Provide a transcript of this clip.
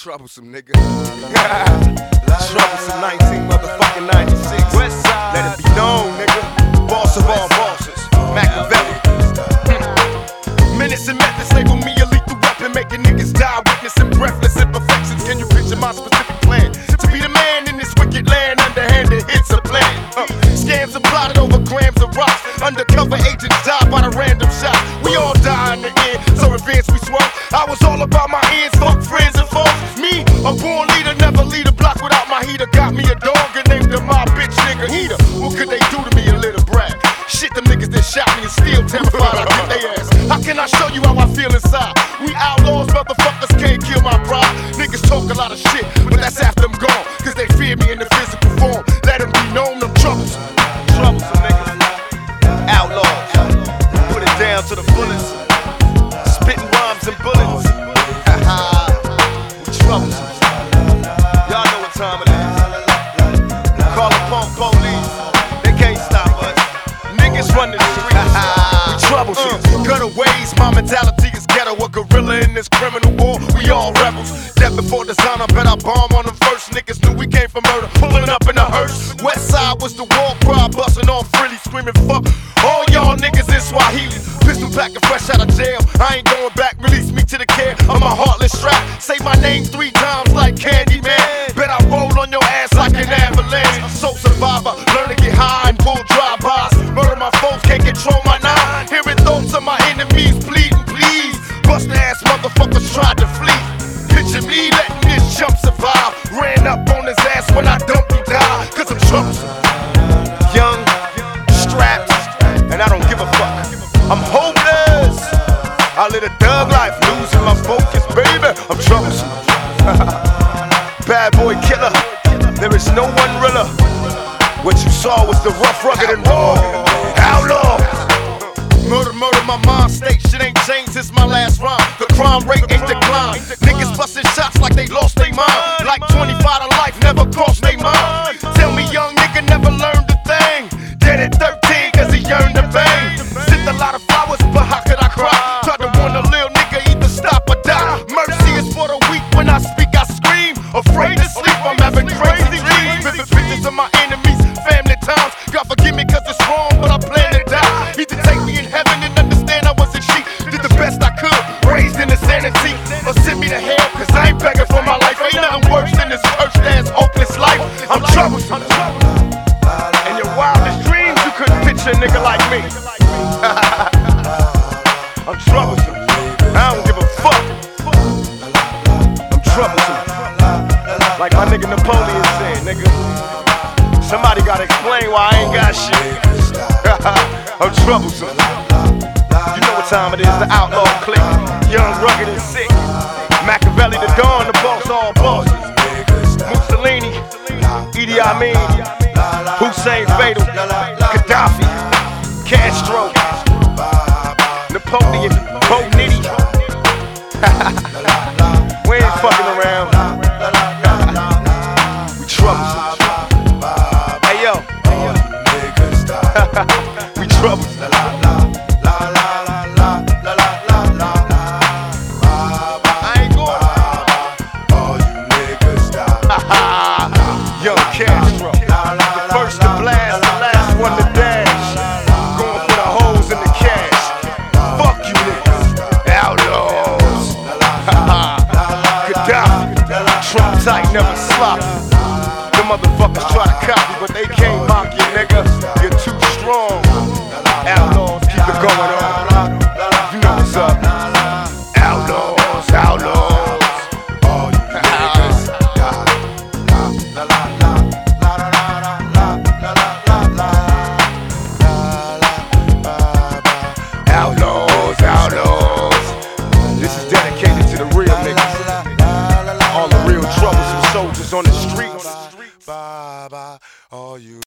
Troublesome, nigga. Troublesome 19 motherfucking 96. Let it be known, nigga. Boss of all bosses, Machiavelli. Minutes and methods label me a lethal weapon, making niggas die, witnessing breathless imperfections. Can you picture my specific plan? To be the man in this wicked land, underhanded hits a plan. Scams are plotted over grams of rocks. Undercover agents die by the random shot. We all die in the end, so advance we swerve. I was all about my ends, fuck friends and foes. Me, a born leader, never lead a block without my heater. Got me a dog and named him my bitch nigga Eater. What could they do to me, a little brat? Shit, them niggas that shot me and still terrified I get they ass. How can I show you how I feel inside? We outlaws, motherfuckers can't kill my pride. Niggas talk a lot of shit, but that's after I'm gone. Cause they fear me in the physical form. Let them be known, them troublesome. Troublesome niggas. Outlaws. Put it down to the fullest. Spitting rhymes and bullets. We troublesome. Y'all know what time it is. Call upon police. They can't stop us. Niggas run the streets. We troublesome. Gutter ways, my mentality is ghetto. A gorilla in this criminal war. We all rebels. Death before design, I bet I bomb on them first. Niggas knew we came from murder. Pulling up in a hearse. West side was the war cry. Busting on frilly, screaming fuck all y'all niggas in Swahili. Pistol packing fresh out of jail. I ain't going back. Release me to the care of my heartless strap. Say my name 3 times like Candyman. Bet I roll on your ass like an avalanche. So survivor, learn to get high and pull drive-bys. Murder my foes, can't control my nine. Hearing thoughts of my enemies pleading, please. Bust ass motherfuckers tried to flee. Picture me letting this chump survive. Ran up on his ass when I dumped he died. Cause I'm troublesome. Young, strapped, and I don't give a fuck. I'm hopeless. I live a thug life, losing my focus, baby. I'm troublesome. Bad boy killer. There is no one realer. What you saw was the rough, rugged, and raw. Outlaw. Murder, my mind state. Shit ain't changed since my last rhyme. The crime rate ain't declined. Niggas busting shots like they lost their mind. Like 25 to life never crossed their mind. Tell me young nigga never learned a thing. Dead at 13 cause he yearned to bang. Sent a lot of flowers, but how could I cry? Tried to warn a little nigga either stop or die. Mercy is for the weak, when I speak I scream. Afraid to sleep, I'm having crazy dreams. Vivid pictures of my enemies, family times. God forgive me cause it's wrong, but I plan to die. Either take me in heaven and understand I wasn't sheep. Did the best I could, raised in insanity. Or send me to hell cause I ain't begging for my life. Ain't nothing worse than this cursed ass hopeless life. I'm troublesome. In your wildest dreams you couldn't picture a nigga like me. I'm troublesome. I don't give a fuck. I'm troublesome. Like my nigga Napoleon said, nigga. Somebody gotta explain why I ain't got shit. I'm troublesome. You know what time it is, the outlaw clique. Young, rugged, and sick. Machiavelli the Dawn, the boss, all bosses. Mussolini, Idi Amin, Hussein Fatal, Gaddafi, Castro, Napoleon, Bo Nitty. We ain't fucking around. We troublesome. Hey yo. We troublesome. I ain't going. Young Castro. The first to blast, the last one to dash. Going for the hoes in the cash. Fuck you niggas. Outlaws. Gaddafi. Trump tight, never sloppy. The motherfuckers try to copy, but they can't mock you, nigga. You're too strong. Outlaws, keep it going on. You know what's up. Outlaws, outlaws. All you niggas. Outlaws, outlaws. This is dedicated to the real niggas. All the real troublesome soldiers on the streets. Bye bye, all you